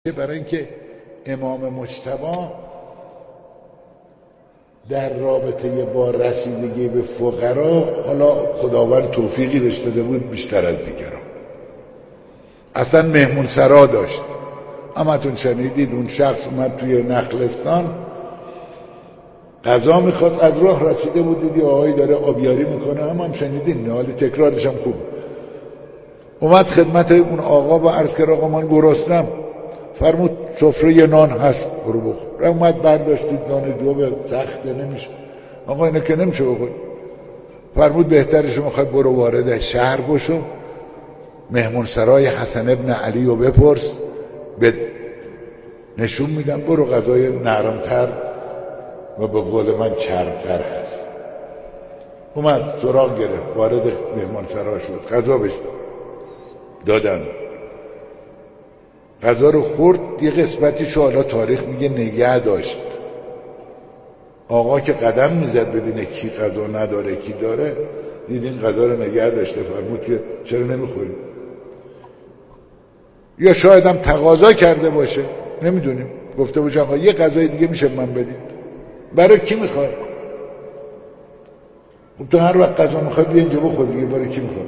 برای اینکه امام مجتبی در رابطه با رسیدگی به فقرا حالا خداوند توفیقی بهش داده بود بیشتر از دیگران. اصلا مهمون سرا داشت. همتون شنیدید اون شخص اومد توی نخلستان غذا میخواد، از راه رسیده بود دیدی آقایی داره آبیاری میکنه، هم شنیدین نه، حالی تکرارش هم خوب. اومد خدمت اون آقا و عرض کرد آقا من گرسنم. فرمود سفره نان هست برو بخور. اومد برداشتید نان جو سخته نمیشه. آقا اینه که نمیشه بخور. فرمود بهترش میخواد برو وارد شهر بشو، مهمون سرای حسن ابن علی رو بپرس، به نشون میدم برو غذای نرمتر و به قول من چربتر هست. اومد سراغ گرفت، وارد مهمان سرا شد، غذا بهش دادن، غذا رو خورد. یه قسمتیشو حالا تاریخ میگه نگه داشت. آقا که قدم میزد ببینه کی غذا نداره کی داره، دید این غذا رو نگه داشته. فرمود که چرا نمیخوری؟ یا شاید هم تقاضا کرده باشه، نمیدونیم، گفته باشه آقا یه غذای دیگه میشه من بدید. برای کی میخوای؟ خب تو هر وقت غذا میخواد بیا اینجا بخور دیگه، برای کی میخوای؟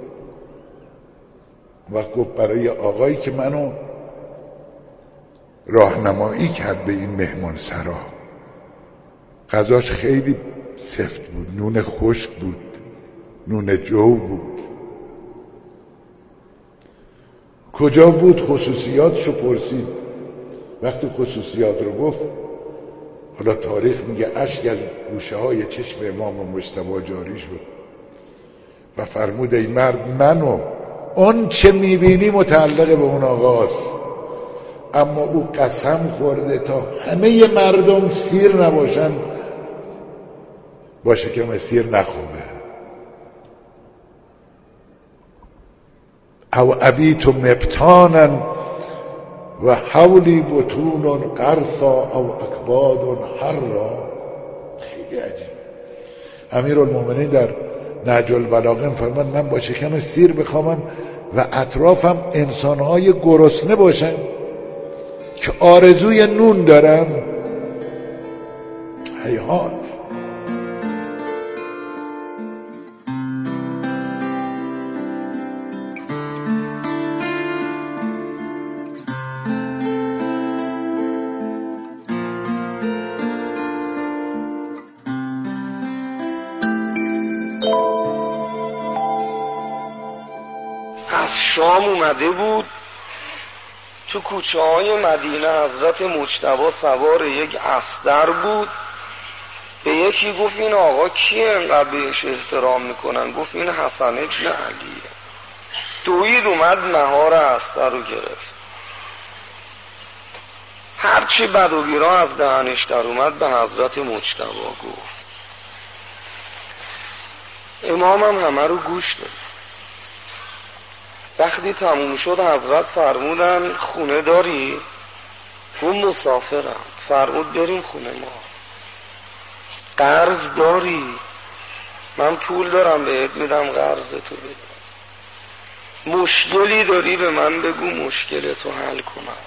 وقت گفت برای آقایی که منو راهنمایی کرد به این مهمان سرا. غذاش خیلی سفت بود، نون خشک بود، نون جو بود. کجا بود؟ خصوصیاتشو پرسید. وقتی خصوصیات رو گفت، حالا تاریخ میگه اشک از گوشه های چشم امام مجتبی جاری شد و فرمود ای مرد، منو اون چه میبینی متعلق به اون آقاست، اما او قسم خورده تا همه مردم سیر نباشن باشه که سیر نخوبه. او ابیت مبتانا و حولی بطون قرصا او اکباد حرا. خیلی عجیب. امیرالمومنین در نهج البلاغه فرمان من با شکم سیر بخوامم و اطرافم انسانهای گرسنه باشن که آرزوی نون دارن. هیهات. از شام اومده بود تو کوچه های مدینه. حضرت مجتبی سوار یک استر بود. به یکی گفت این آقا کیه انقدر بهش احترام میکنن؟ گفت این حسن ابن علیه. دوید اومد مهار استر رو گرفت. هرچی بد و بیرا از دهنش در اومد به حضرت مجتبی گفت. امامم همه رو گوش داد. وقتی تموم شد حضرت فرمودن خونه داری؟ گفت مسافرم. فرمود بریم خونه ما. قرض داری؟ من پول دارم بهت میدم قرض تو بده. مشکلی داری به من بگو مشکل تو حل کنم.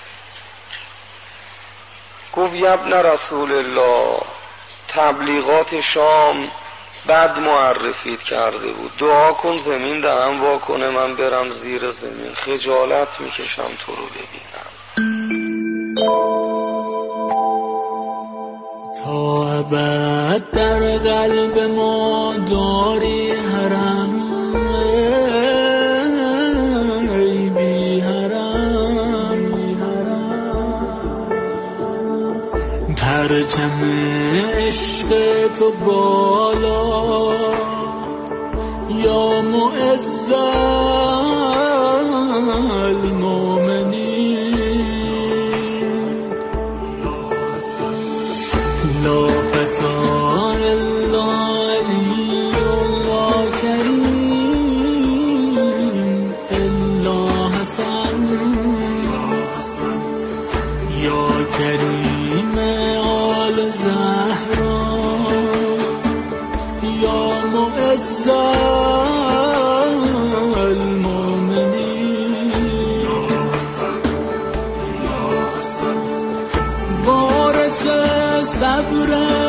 گفت یبن رسول الله تبلیغات شام بد معرفیت کرده بود، دعا کن زمین دهن وا کنه من برم زیر زمین، خجالت میکشم تو رو ببینم. تا ابد در قلب ما داری حرم، ای بی حرم، پرچم عشق تو بالا یا معز المؤمنین، لا فتا الا علی الله کریم الا حسن یا کریم آل زهرا یا معز المؤمنین. صبر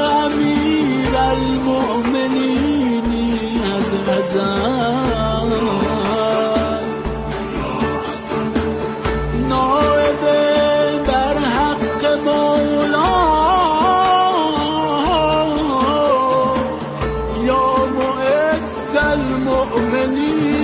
امیرالمؤمنینی از ازل نائب بر حق مولا یا معز المؤمنین.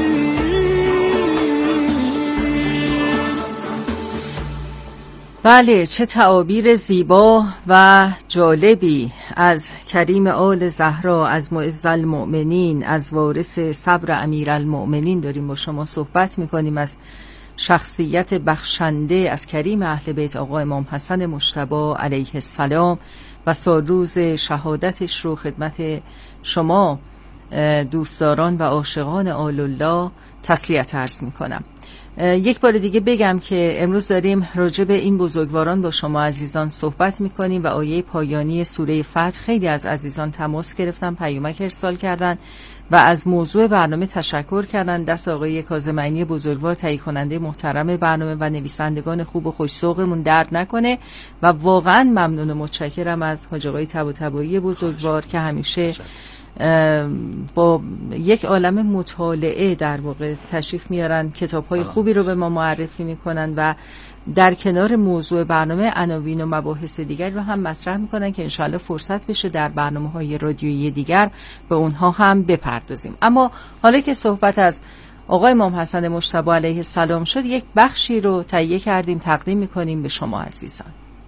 بله، چه تعابیر زیبا و جالبی از کریم آل زهرا، از معز المؤمنین، از وارث صبر امیرالمؤمنین داریم با شما صحبت میکنیم، از شخصیت بخشنده از کریم اهل بیت آقا امام حسن مجتبی علیه السلام و سالروز شهادتش رو خدمت شما دوستداران و عاشقان آل الله تسلیت عرض میکنم. یک بار دیگه بگم که امروز داریم راجع به این بزرگواران با شما عزیزان صحبت میکنیم و آیه پایانی سوره فتح خیلی از عزیزان تماس گرفتن، پیامک ارسال کردن و از موضوع برنامه تشکر کردن. دست آقای کاظم عینی بزرگوار، تهیه کننده محترم برنامه و نویسندگان خوب و خوش‌ذوقمون درد نکنه و واقعا ممنون و متشکرم از حاج آقای طباطبایی بزرگوار که همیشه با یک عالم مطالعه در واقع تشریف میارن، کتاب‌های خوبی رو به ما معرفی میکنن و در کنار موضوع برنامه عناوین و مباحث دیگر رو هم مطرح میکنن که انشاءالله فرصت بشه در برنامه‌های رادیویی دیگر به اونها هم بپردازیم. اما حالا که صحبت از آقای امام حسن مجتبی علیه السلام شد، یک بخشی رو تهیه کردیم تقدیم میکنیم به شما عزیزان.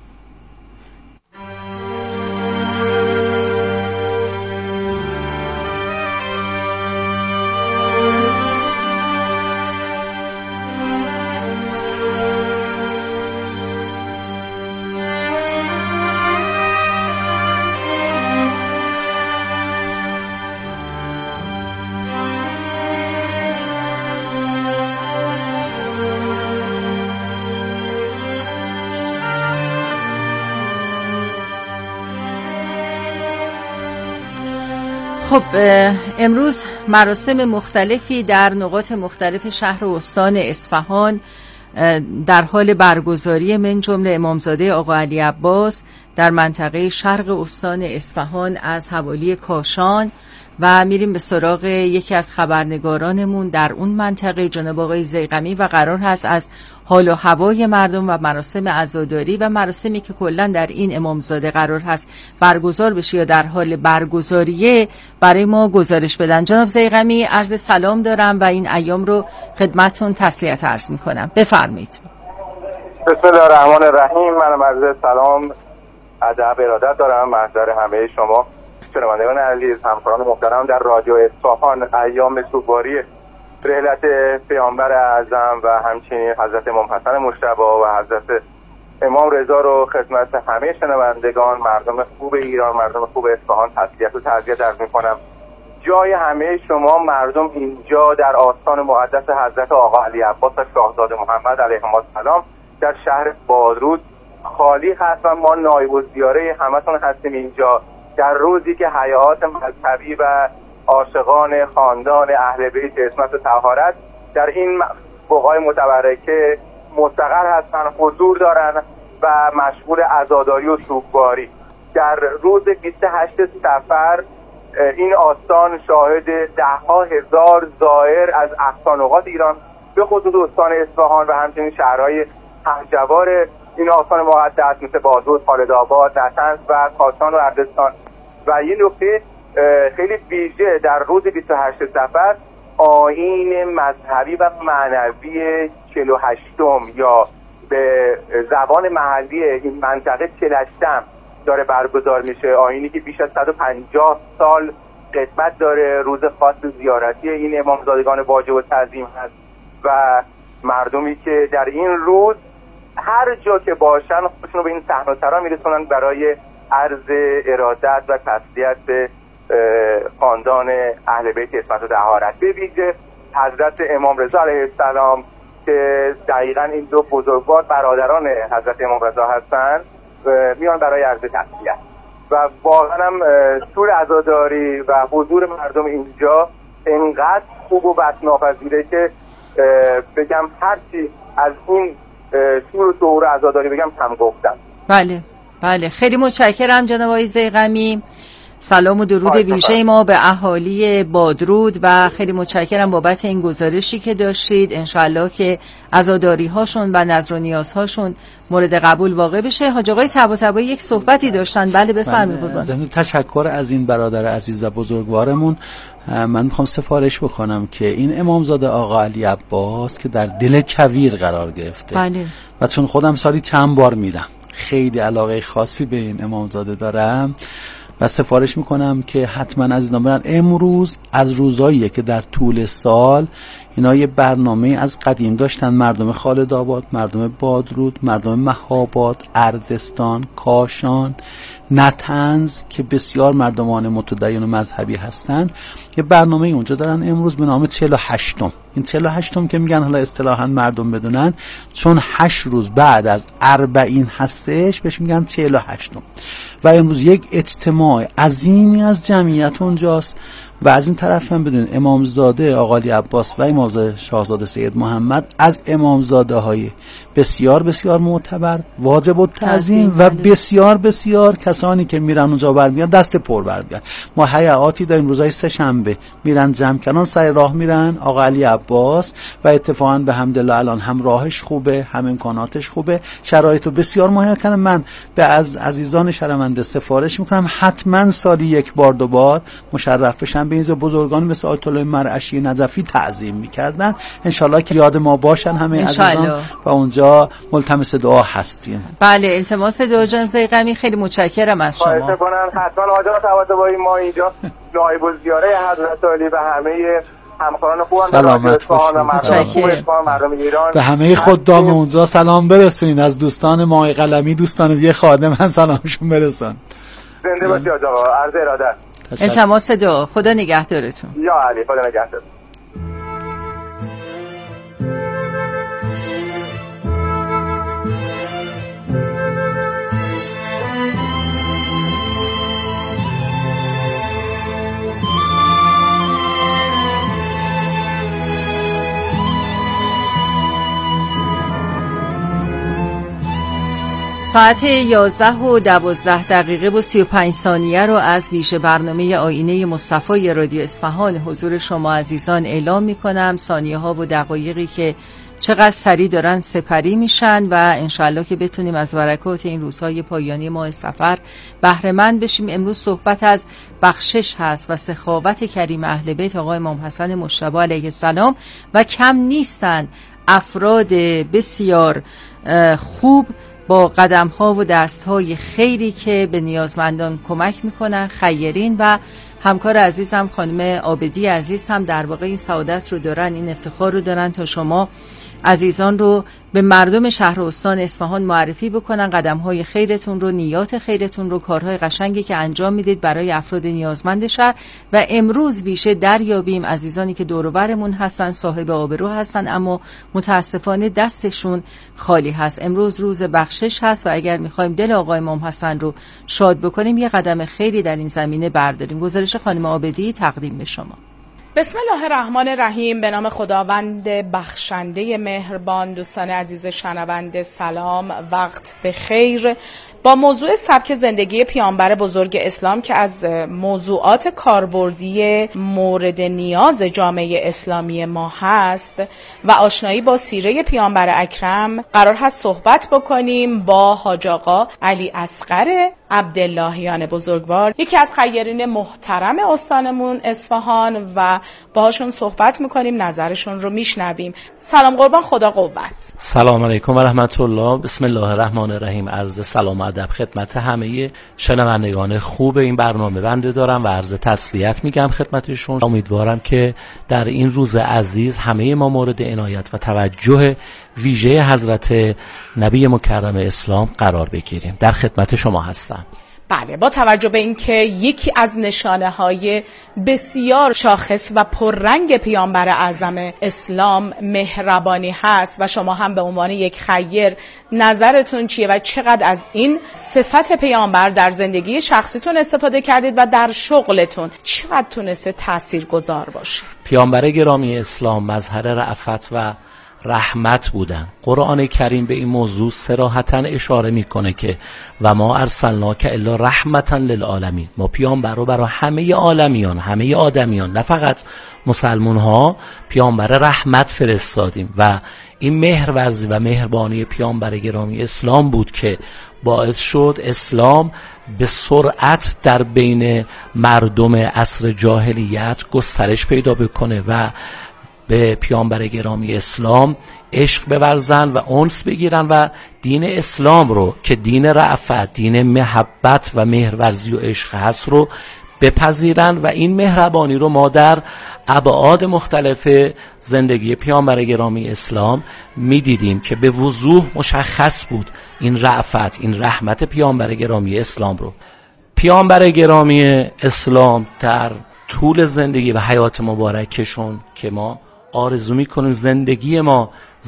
خب امروز مراسم مختلفی در نقاط مختلف شهر و استان اصفهان در حال برگزاری، من جمله امامزاده آقا علی عباس در منطقه شرق استان اصفهان از حوالی کاشان و میریم به سراغ یکی از خبرنگارانمون در اون منطقه، جناب آقای ضیغمی، و قرار هست از حال و هوای مردم و مراسم عزاداری و مراسمی که کلا در این امامزاده قرار هست برگزار بشه یا در حال برگزاریه برای ما گزارش بدن. جناب ضیغمی، عرض سلام دارم و این ایام رو خدمتتون تسلیت عرض میکنم. بفرمایید. بسم الله الرحمن الرحیم. من عرض سلام ادب ارادت دارم محضر همه شما شنوندگان عزیز، همکاران محترم در رادیو اصفهان. ایام سوگواری رحلت پیامبر اعظم و همچنین حضرت امام حسن مجتبی و حضرت امام رضا رو خدمت همه شنوندگان، مردم خوب ایران، مردم خوب اصفهان تسلیت و تعزیت عرض می‌کنم. جای همه شما مردم اینجا در آستان مقدس حضرت آقا علی عباس و شاهزاده محمد علیهم السلام در شهر بادرود خالی هست و ما نایب الزیاره همتون هستیم اینجا در روزی که حیات مذهبی و عاشقان خاندان اهل بیت عصمت و طهارت در این بقعه متبرکه مستقر هستن، حضور دارن و مشغول عزاداری و سوگواری. در روز 28 صفر این آستان شاهد ده‌ها هزار زائر از اقصانقاط ایران به خصوص استان اصفهان و همچنین شهرهای همجوار این آستان مقدس مثل بادرود، خالدآباد، نطنز و کاشان و اردستان. و یه نکته خیلی ویژه در روز 28 صفر آیین مذهبی و معنوی 48م یا به زبان محلی این منطقه 48م داره برگزار میشه. آیینی که بیش از 150 سال قدمت داره، روز خاص زیارتی این امامزادگان واجب التعظیم هست و مردمی که در این روز هر جا که باشن خودشون رو به این صحن و سرا میرسونن برای عرض ارادت و تسلیت به خاندان اهل بیت عصمت و طهارت، به ویژه حضرت امام رضا علیه السلام که دقیقاً این دو بزرگوار برادران حضرت امام رضا هستن میان برای عرض تسلیت. و واقعا هم طور عزاداری و حضور مردم اینجا انقدر خوب و بسناپذیره که بگم هرچی از این طور عزاداری بگم کم گفتم. بله بله، خیلی متشکرم جناب آقای ضیغمی. سلام و درود ویژه ما به اهالی بادرود و خیلی متشکرم بابت این گزارشی که داشتید. انشالله که عزاداری هاشون و نظر و نیازهاشون مورد قبول واقع بشه. حاج آقای طباطبایی یک صحبتی داشتن. بله بفرمایید قربان. ضمن تشکر از این برادر عزیز و بزرگوارمون من میخوام سفارش بکنم که این امامزاده آقا علی عباس که در دل کویر قرار گرفته، بله. و چون خودم سالی چند بار میرم خیلی علاقه خاصی به این امامزاده دارم و سفارش میکنم که حتما عزیزان برن. امروز از روزاییه که در طول سال اینا یه برنامه از قدیم داشتن، مردم خالدآباد، مردم بادرود، مردم مهاباد، اردستان، کاشان، نطنز که بسیار مردمان متدین و مذهبی هستن، یه برنامه اونجا دارن امروز به نام 48م. این 48م که میگن حالا اصطلاحاً مردم بدونن، چون 8 روز بعد از 40 هستش بهش میگن 48م. و امروز یک اجتماع عظیمی از جمعیت اونجاست و از این طرف هم بدون امامزاده آقا علی عباس و امامزاده شاهزاده سید محمد از امامزاده های بسیار بسیار معتبر، واجب التعظیم و بسیار بسیار کسانی که میرن اونجا برمیان دست پر برمیان. ما حیاتی داریم روزای سه شنبه میرن جمکنان سر راه میرن آقا علی عباس و اتفاقا به حمدالله الان هم راهش خوبه، هم امکاناتش خوبه، شرایطو بسیار مهیا کنه. من به از عزیزان شرمنده سفارش میکنم حتما سالی یک بار دو بار مشرف بشن. به این بزرگان مثل آیت الله مرعشی نجفی تعظیم میکردن. انشالله که یاد ما باشن همه عزیزان و اونجا ملتمس دعا هستیم. بله، التماس دعا جناب ضیغمی. خیلی متشکرم از شما. خواهش می‌کنم حتما آقا طباطبایی ما اینجا نایب الزیاره حضرت علی و همه همکاران خوبم سلامت باشید. مردم ایران به همه خدام اونجا سلام برسونید. از دوستان ماهی قلمی، دوستان یه خادم من سلامشون برسون. زنده باشی آقا. عرض ارادت. التماس دعا. خدا نگهدارتون. یا علی خدا نگهدار. ساعت 11:12 و 35 ثانیه رو از ویژه برنامه آینه مصطفی رادیو اصفهان حضور شما عزیزان اعلام میکنم. ثانیه ها و دقایقی که چقدر سریع دارن سپری میشن و انشالله که بتونیم از برکات این روزهای پایانی ماه صفر بهره مند بشیم. امروز صحبت از بخشش هست و سخاوت کریم اهل بیت آقا امام حسن مجتبی علیه السلام و کم نیستن افراد بسیار خوب با قدم‌ها و دست‌های خیری که به نیازمندان کمک می‌کنن. خیرین و همکار عزیزم خانم عابدی عزیز هم در واقع این سعادت رو دارن، این افتخار رو دارن تا شما عزیزان رو به مردم شهر و استان اصفهان معرفی بکنن. قدم‌های خیرتون رو، نیات خیرتون رو، کارهای قشنگی که انجام میدید برای افراد نیازمند شهر. و امروز ویژه دریابیم عزیزانی که دور و برمون هستن، صاحب آبرو هستن اما متاسفانه دستشون خالی هست. امروز روز بخشش هست و اگر می‌خوایم دل آقا امام حسن رو شاد بکنیم یه قدم خیری در این زمینه برداریم. گزارش خانم عابدی تقدیم به شما. بسم الله الرحمن الرحیم. به نام خداوند بخشنده مهربان. دوستان عزیز شنونده سلام، وقت بخیر. با موضوع سبک زندگی پیامبر بزرگ اسلام که از موضوعات کاربردی مورد نیاز جامعه اسلامی ما هست و آشنایی با سیره پیامبر اکرم قرار هست صحبت بکنیم با حاج آقا علی اصغر عبداللهیان بزرگوار، یکی از خیرین محترم استانمون اصفهان و باهاشون صحبت میکنیم، نظرشون رو میشنویم. سلام قربان، خدا قوت. سلام علیکم و رحمت الله. بسم الله الرحمن الرحیم. عرض سلام و ادب خدمت همه شنوندگان خوب این برنامه بنده دارم و عرض تسلیت میگم خدمتشون. امیدوارم که در این روز عزیز همه ما مورد عنایت و توجه ویژه حضرت نبی مکرم اسلام قرار بگیریم. در خدمت شما هستم. بله، با توجه به اینکه یکی از نشانه‌های بسیار شاخص و پررنگ پیامبر اعظم اسلام مهربانی هست و شما هم به عنوان یک خیر نظرتون چیه و چقدر از این صفت پیامبر در زندگی شخصیتون استفاده کردید و در شغلتون چقدر تونسته تاثیرگذار باشه؟ پیامبر گرامی اسلام مظهر رأفت و رحمت بودن. قرآن کریم به این موضوع صراحتاً اشاره میکنه که و ما ارسلناک الا رحمتا للعالمین، ما پیامبر رو برای همه عالمیان، همه آدمیان، نه فقط مسلمان ها، پیامبر رحمت فرستادیم. و این مهرورزی و مهربانی پیامبر گرامی اسلام بود که باعث شد اسلام به سرعت در بین مردم عصر جاهلیت گسترش پیدا بکنه و به پیامبر گرامی اسلام عشق بورزن و انس بگیرن و دین اسلام رو که دین رأفت، دین محبت و مهرورزی و عشق هست رو بپذیرن. و این مهربانی رو ما در ابعاد مختلف زندگی پیامبر گرامی اسلام میدیدیم که به وضوح مشخص بود این رأفت، این رحمت پیامبر گرامی اسلام رو. پیامبر گرامی اسلام در طول زندگی و حیات مبارکشون که ما آرزو میکنیم زندگی ما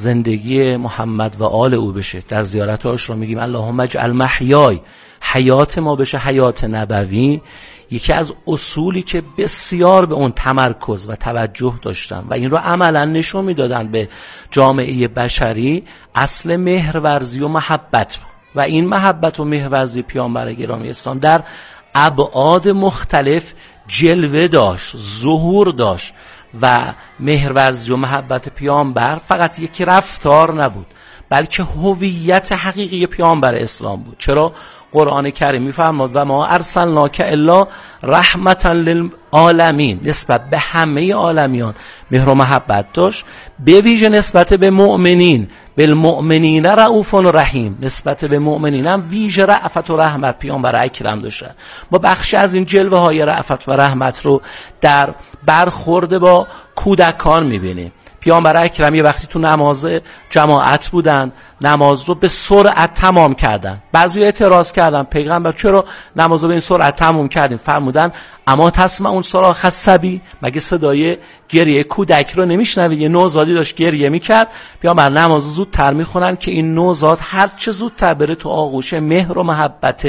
زندگی محمد و آل او بشه، در زیارتاش رو میگیم اللهم اجعل محیای، حیات ما بشه حیات نبوی. یکی از اصولی که بسیار به اون تمرکز و توجه داشتن و این رو عملا نشون میدادن به جامعه بشری، اصل مهرورزی و محبت و این محبت و مهرورزی پیامبر گرامی اسلام در ابعاد مختلف جلوه داشت، ظهور داشت. و مهرورزی و محبت پیامبر فقط یک رفتار نبود، بلکه هویت حقیقی پیامبر اسلام بود. چرا؟ قرآن کریم میفرماد و ما ارسلناک الا رحمتا للعالمین، نسبت به همه عالمیان مهر و محبت داشت، به ویژه نسبت به مؤمنین، بالمؤمنین رؤوف رحیم، نسبت به مؤمنین هم ویژه رأفت و رحمت پیامبر اکرم داشتن. ما بخشی از این جلوه های رأفت و رحمت رو در برخورد با کودکان میبینیم. پیامبر اکرم یه وقتی تو نماز جماعت بودن، نماز رو به سرعت تمام کردن. بعضی اعتراض کردن پیغمبر چرا نماز رو به این سرعت تمام کردیم؟ فرمودن اما تسمعون صراخ الصبی، مگه صدای گریه کودک رو نمیشنوید؟ یه نوزادی داشت گریه میکرد، پیامبر نماز رو زودتر میخونن که این نوزاد هر چه زودتر بره تو آغوش مهر و محبت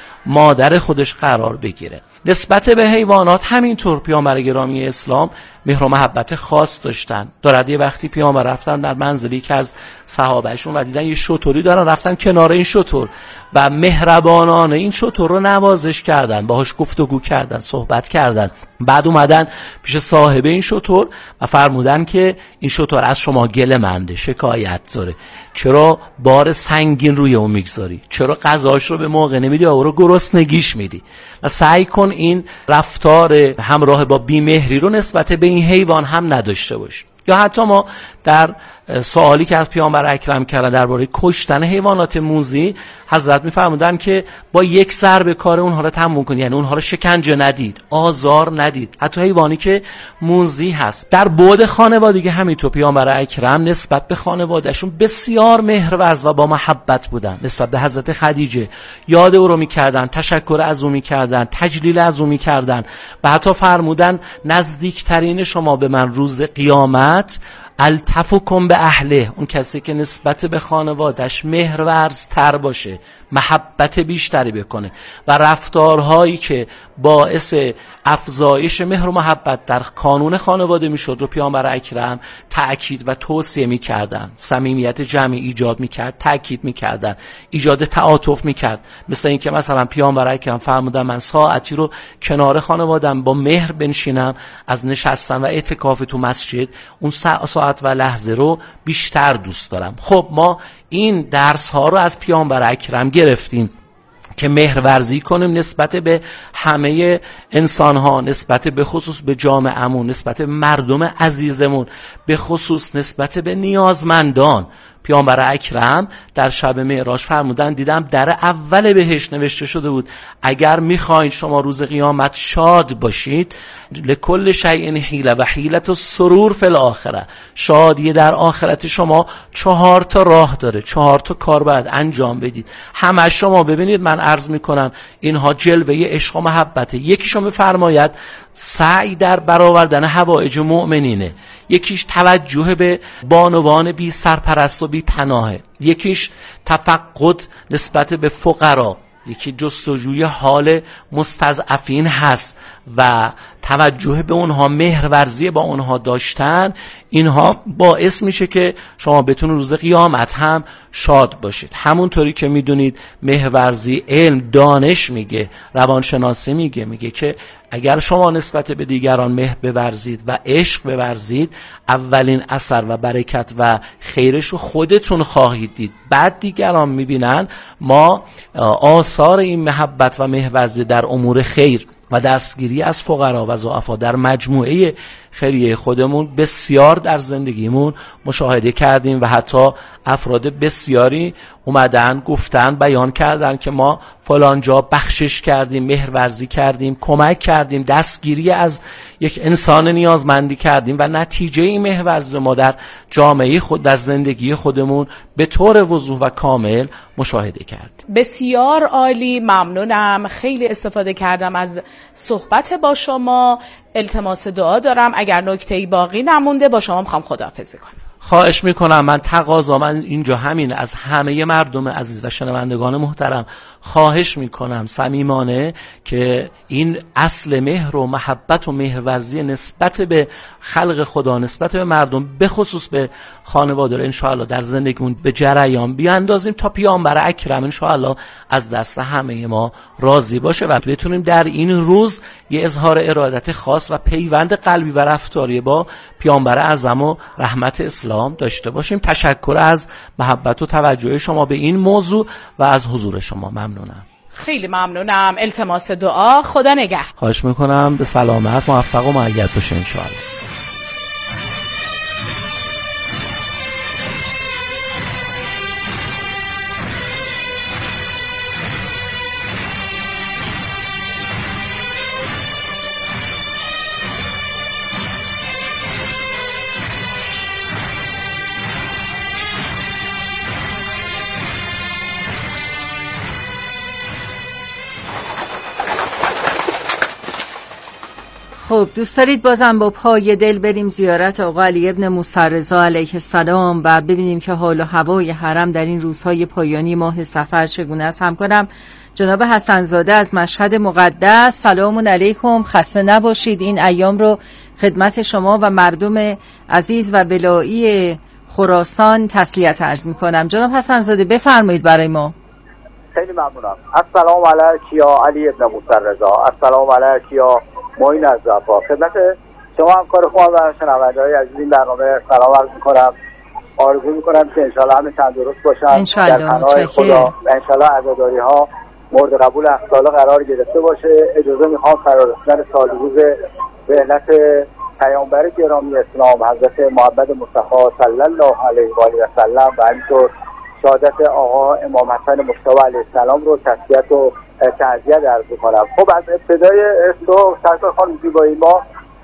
مادر خودش قرار بگیره. نسبت به حیوانات همینطور پیامبر گرامی اسلام مهر و محبت خاص داشتن. دارد یه وقتی پیامبر رفتن در منزلی که از صحابهشون و دیدن یه شتری دارن، رفتن کنار این شتر و مهربانانه این شتر رو نوازش کردن، باهاش گفتگو کردن، صحبت کردن. بعد اومدن پیش صاحب این شتر و فرمودن که این شتر از شما گله منده، شکایت داره، چرا بار سنگین روی اون میگذاری؟ چرا غذاش رو به موقع نمیدی و او رو گرسنگیش میدی؟ و سعی کن این رفتار همراه با بیمهری رو نسبت به این حیوان هم نداشته باشی. یا حتی ما در سوالی که از پیامبر اکرم کردن درباره کشتن حیوانات موذی، حضرت میفرمودن که با یک ضربه کار اونها رو تموم کنید، یعنی اونها رو شکنجه ندید، آزار ندید، حتی حیوانی که موذی هست. در بعد خانوادگی همینطور پیامبر اکرم نسبت به خانوادهشون بسیار مهرورز و با محبت بودن. نسبت به حضرت خدیجه یاد او رو میکردن، تشکر از او میکردن، تجلیل از او میکردن و حتی فرمودن نزدیکترین شما به من روز قیامت التفکم به اهله، اون کسی که نسبت به خانوادش مهرورز تر باشه، محبت بیشتری بکنه و رفتارهایی که باعث افزایش مهر و محبت در کانون خانواده میشد رو پیامبر اکرم تأکید و توصیه میکردن. صمیمیت جمعی ایجاد میکرد، تأکید میکردن، ایجاد تعاطف میکرد. مثل این که مثلا پیامبر اکرم فرمودن من ساعتی رو کنار خانوادم با مهر بنشینم از نشستن و اعتکاف تو مسجد، اون ساعت و لحظه رو بیشتر دوست دارم. خب ما این درس ها رو از پیامبر اکرم گرفتیم که مهرورزی کنیم نسبت به همه انسان ها، نسبت به خصوص به جامعه‌مون، نسبت به مردم عزیزمون، به خصوص نسبت به نیازمندان. پیامبر اکرم در شب معراج فرمودن دیدم در اول بهشت نوشته شده بود اگر میخواین شما روز قیامت شاد باشید، لکل شیء حیله و حیلة السرور فی الاخره، شادی در آخرت شما 4 تا راه داره، 4 تا کار باید انجام بدید. همه شما ببینید من عرض میکنم اینها جلوه عشق و محبته. یکیشو بفرماید سعی در برآوردن حوائج مؤمنینه، یکیش توجه به بانوان بی سرپرست و بی پناهه، یکیش تفقد نسبت به فقرا، یکی جستجوی حال مستضعفین هست و توجه به اونها، مهرورزی با اونها داشتن، اینها باعث میشه که شما بتونید روز قیامت هم شاد باشید. همونطوری که میدونید مهرورزی، علم، دانش میگه، روانشناسی میگه که اگر شما نسبت به دیگران مهر بورزید و عشق بورزید، اولین اثر و برکت و خیرش رو خودتون خواهید دید. بعد دیگران میبینن ما آثار این محبت و مهرورزی در امور خیر و دستگیری از فقرا و ضعفا در مجموعه خیریه خودمون بسیار در زندگیمون مشاهده کردیم و حتی افراد بسیاری اومدن گفتن، بیان کردن که ما فلان جا بخشش کردیم، مهرورزی کردیم، کمک کردیم، دستگیری از یک انسان نیازمندی کردیم و نتیجه این مهرورزی ما در جامعه خود، در زندگی خودمون به طور وضوح و کامل مشاهده کردیم. بسیار عالی، ممنونم. خیلی استفاده کردم از صحبت با شما. التماس دعا دارم، اگر نکته‌ای باقی نمونده با شما میخوام خداحافظی کنم. خواهش میکنم. من اینجا همین از همه مردم عزیز و شنوندگان محترم خواهش میکنم صمیمانه که این اصل مهر و محبت و مهرورزی نسبت به خلق خدا، نسبت به مردم، به خصوص به خانواده رو انشاءالله در زندگیمون به جریان بیاندازیم تا پیامبر اکرم انشاءالله از دست همه ما راضی باشه و بتونیم در این روز یه اظهار ارادت خاص و پیوند قلبی و رفتاری با پیامبر اعظم و رحمت اسلام داشته باشیم. تشکر از محبت و توجه شما به این موضوع و از حضور شما ممنونم. خیلی ممنونم. التماس دعا. خدا نگه. خواهش میکنم. به سلامت، موفق و مؤید باشه انشاءالله. خب دوست دارید بازم با پای دل بریم زیارت آقا علی ابن موسی رضا علیه السلام و ببینیم که حال و هوای حرم در این روزهای پایانی ماه صفر چگونه است. همکارم جناب حسنزاده از مشهد مقدس، سلام علیکم، خسته نباشید. این ایام رو خدمت شما و مردم عزیز و ولایی خراسان تسلیت عرض می‌کنم. جناب حسنزاده بفرمایید برای ما. خیلی ممنونم. السلام علیک یا علی ابن موسی رضا، السلام علیک یا معین از زفا. خدمت شما همکار خوب و شنونده‌های عزیز این برنامه سلام عرض می‌کنم. آرزو می‌کنم که انشالله همه تندرست باشن در پناه خدا و انشالله عزاداری‌ها مورد قبول اخلاق قرار گرفته باشه. اجازه میخوام فرارسیدن سال روز رحلت پیامبر گرامی اسلام حضرت محمد مصطفی صلی الله علیه و آله و سلم و همینطور شهادت آقا امام حسن مجتبی علیه السلام رو تسلیت و تعزیت عرض کنم. خب از ابتدای تو سرکار خانم زیبایی ما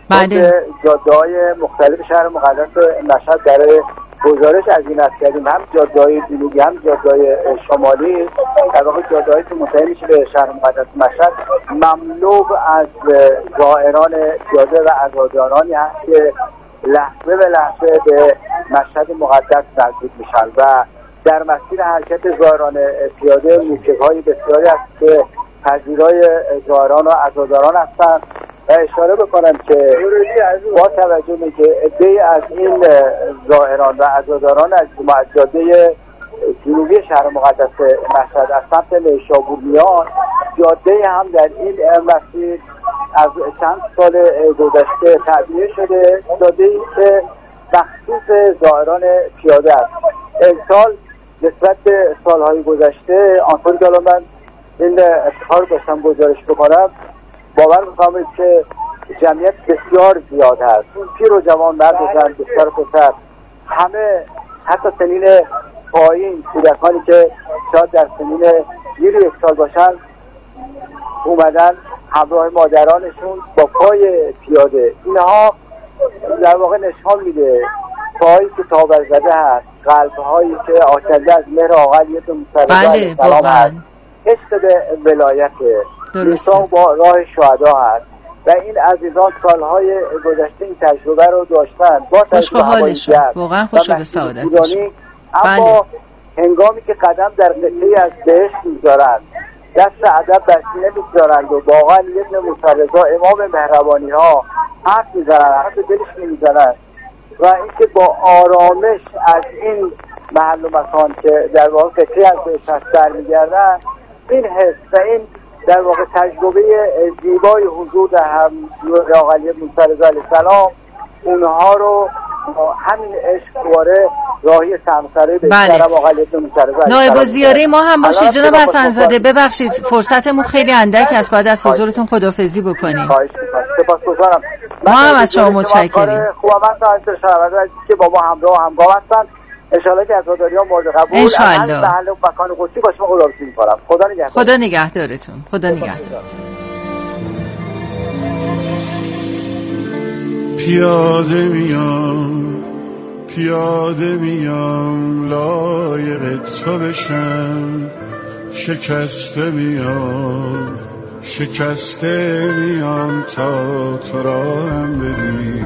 جاده‌های مختلف شهر مقدس مشهد در گزارش از این است کردیم، هم جاده‌های جنوبی هم جاده‌های شمالی، در واقع جاده‌هایی که منتهی میشه به شهر مقدس مشهد مملو از زائران جاده و عزادارانی هست که لحظه به لحظه به مشهد مقدس نزدیک میشن و در مسیر حرکت زائران پیاده موکب‌های بسیاری هست که پذیرای زائران و عزاداران هستند و اشاره بکنم که با توجه به که عده‌ای از این زائران و عزاداران از جاده جنوبی شهر مقدس مشهد از سمت نیشابور میان، جاده هم در این مسیر از چند سال گذشته تعبیه شده، جاده‌ای که مخصوص زائران پیاده است. امسال نسبت به سالهای گذشته آنطوری که من این افتخار داشتم گزارش بکنم، باور می‌کنم که جمعیت بسیار زیاد هست. پیر و جوان، مرد و زن، دختر و پسر، همه حتی سنین پایین، کودکانی که شاید در سنین زیر 1 سال باشن اومدن همراه مادرانشون با پای پیاده. اینها در واقع نشان میده پایی که تابر زده هست، قلب‌هایی که آکنده از مهر آقا علی ابن موسی علیه السلام هست، عشق به ولایت، میثاق با راه شهدا هست و این عزیزان سالهای گذشته این تجربه رو داشتن با تجربه حالشون واقعا خوشا به سعادتشون. اما هنگامی که قدم در قطعه‌ای از بهشت می‌ذارن دست ادب بر سینه می‌گذارند و واقعا ابن موسی رضا امام مهربانی ها حرف میزنن، حرف دلش نمیزنن و اینکه با آرامش از این محل و مکان که در واقع فکری از بهش هست برمیگردن، این حس و این در واقع تجربه زیبای حضور در هم آقا علی موسی رضا علیه السلام اونها رو همین عشق دوباره راهی سمسره به محترم آقا علی موسی رضا علیه السلام. نایب الزیاره ما هم باشید جناب حسن‌زاده. ببخشید فرصتمون خیلی اندک است، بعد از حضورتون خداحافظی بکنیم. خواهش می‌کنم. سپاسگزارم. ما هم از شما متشکریم. خوبم تا شنونده که با ما همراه و همگام هستن. انشالله که عزاداریان مورد قبول انشالله محل و مکان قدسی باشه. ما خداحافظی می‌کنم. خدا نگهدارتون. خدا نگهدار. پیاده میام لایق تو بشم، شکسته میام تا تو را هم بدی.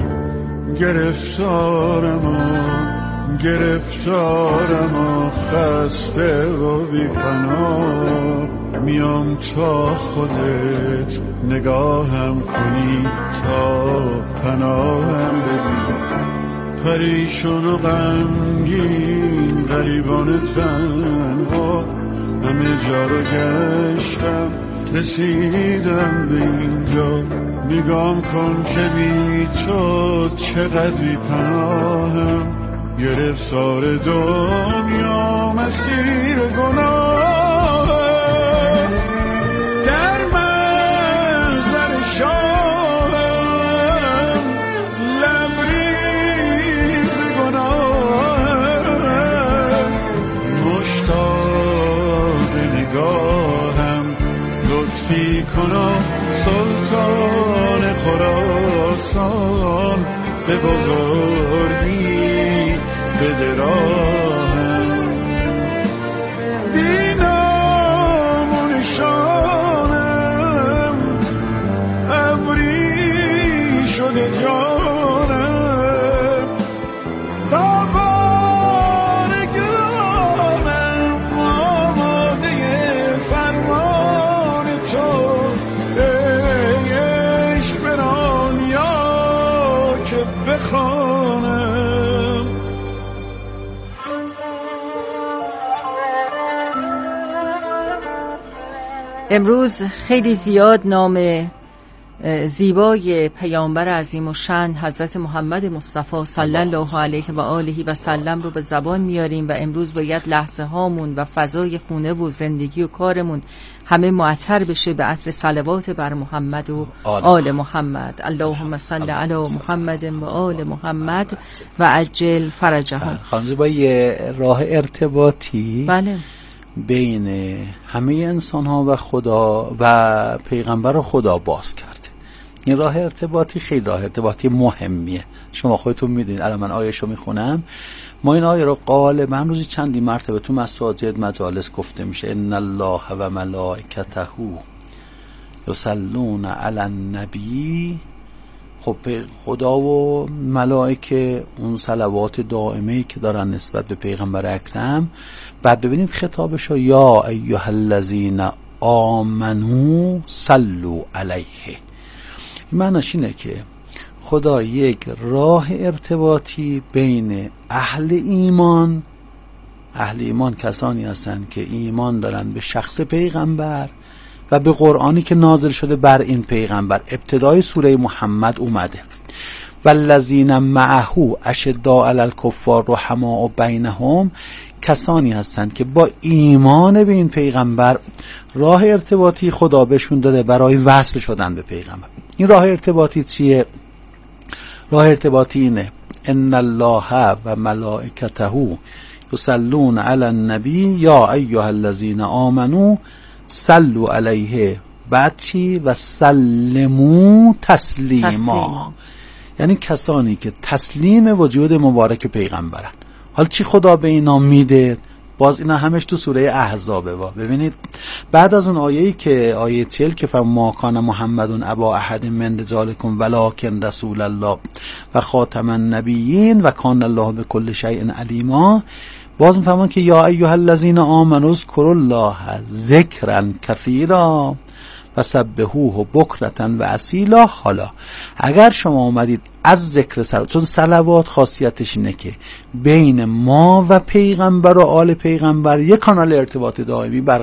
گرفتارم و خسته و بی پناه، میام تا خودت نگاهم کنی، تا پناهم بدی. پریشون و غمگین غریبان تنها همه جا رو گشتم، رسیدم به اینجا. نگام کن که بی تو چقدر بی پناهم، گرفتار دنیا مسیر گناه، در منظر شاهم لبریز گناهم، مشتاق نگاهم لطفی کن سلطان خراسان، به بزرگی بده راهم. بی نام و نشانم ابری شده جانم، بابار گرانم آماده فرمان تو. عشق بران یا که بخوانم. امروز خیلی زیاد نام زیبای پیامبر عظیم الشأن حضرت محمد مصطفی صلی الله علیه و آله و سلم رو به زبان میاریم و امروز باید لحظه هامون و فضای خونه و زندگی و کارمون همه معطر بشه به عطر صلوات بر محمد و آل محمد. اللهم صل علی محمد و آل محمد و عجل فرجهم. خانم با یه راه ارتباطی بله بین همه انسان ها و خدا و پیغمبر خدا باز کرده. این راه ارتباطی خیلی راه ارتباطی مهمیه. شما خودتون میدونید، الان من آیه‌شو میخونم، ما این آیه رو غالبا روزی چندی مرتبه تو مساجد مجالس گفته میشه. ان الله و ملائکته یصلون علی النبی. خب خدا و ملائکه اون صلوات دائمه‌ای که دارن نسبت به پیغمبر اکرم، بعد ببینید خطابشو یا ایها الذین آمنو صلوا علیه. این معنیش اینه که خدا یک راه ارتباطی بین اهل ایمان کسانی هستند که ایمان دارن به شخص پیغمبر و به قرآنی که نازل شده بر این پیغمبر. ابتدای سوره محمد اومده والذین معه اشداء علی الکفار رحماء بینهم. کسانی هستند که با ایمان به این پیغمبر راه ارتباطی خدا بهشون داده برای وصل شدن به پیغمبر. این راه ارتباطی چیه؟ راه ارتباطی اینه ان الله و ملائکته یصلون علی النبی یا ایها الذین آمنو صلوا علیه. بعد چی؟ و سلموا تسلیما. یعنی کسانی که تسلیم وجود مبارک پیغمبرن. حالا چی خدا به اینا میده؟ باز اینا همش تو سوره احزابه. ببینید بعد از اون آیه‌ای که آیه 40 که فما کان محمدون ابا احد من رجالکم ولکن رسول الله و خاتم النبیین و کان الله بكل شیء علیما، باز میفهمن که یا ایها الذین آمنوا اذکروا الله ذکرا کثیرا و سبحوه بکرة و اصیلا. حالا اگر شما اومدید از ذکر صلوات، چون صلوات خاصیتش اینه که بین ما و پیغمبر و آل پیغمبر یک کانال ارتباط دائمی